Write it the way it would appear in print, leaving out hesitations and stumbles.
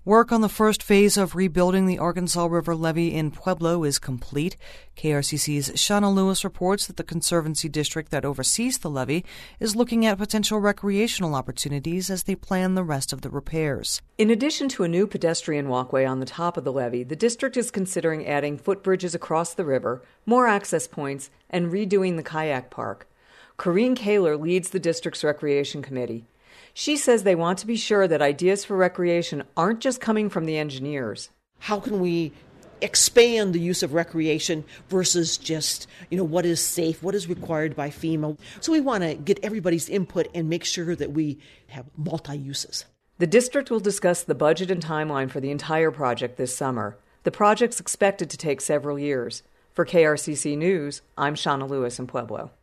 Work on the first phase of rebuilding the Arkansas River levee in Pueblo is complete. KRCC's Shauna Lewis reports that the Conservancy District that oversees the levee is looking at potential recreational opportunities as they plan the rest of the repairs. In addition to a new pedestrian walkway on the top of the levee, the district is considering adding footbridges across the river, more access points, and redoing the kayak park. Corrine Kaler leads the district's recreation committee. She says they want to be sure that ideas for recreation aren't just coming from the engineers. How can we expand the use of recreation versus just, what is safe, what is required by FEMA? So we want to get everybody's input and make sure that we have multi-uses. The district will discuss the budget and timeline for the entire project this summer. The project's expected to take several years. For KRCC News, I'm Shauna Lewis in Pueblo.